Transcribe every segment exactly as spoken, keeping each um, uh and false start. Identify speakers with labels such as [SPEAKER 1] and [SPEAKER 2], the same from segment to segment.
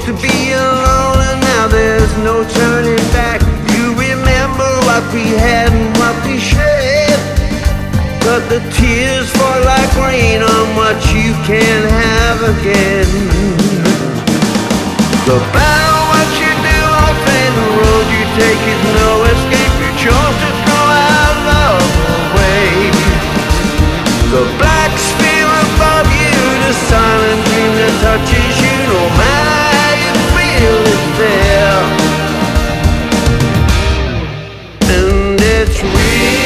[SPEAKER 1] used to be alone and now there's no turning back. You remember what we had and what we shared, but the tears fall like rain on what you can't have again. No matter what you do off any road you take is no escape. You chose to throw our love away. The black sphere above you, the silent dream that touches you, no matter how you feel it's there. And it's real.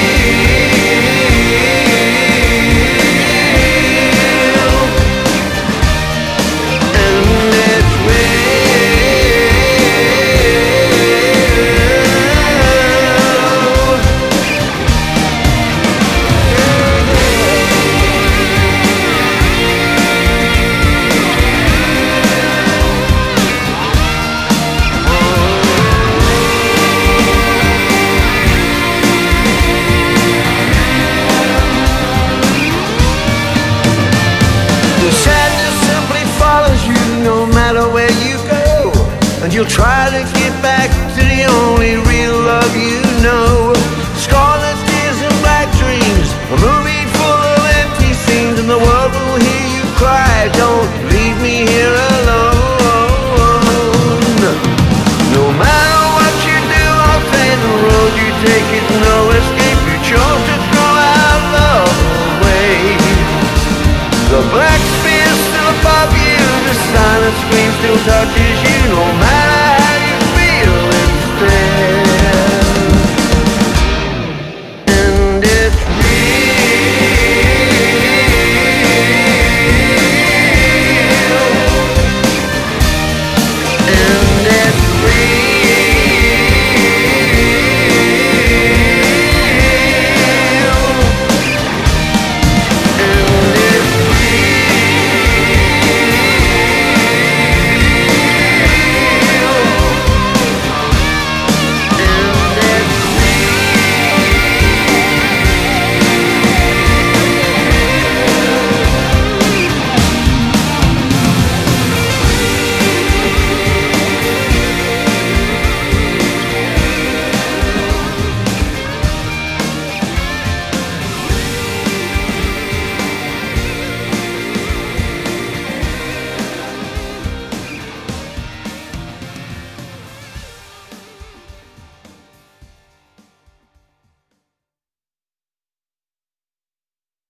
[SPEAKER 1] And you'll try to get back to the only real love you know. Scarlet tears and black dreams, a movie full of empty scenes, and the world will hear you cry, don't leave me here alone. No matter what you do off any road you take is no escape. You chose to throw our love away. The black spear still above you, the silent scream still touches you. No matter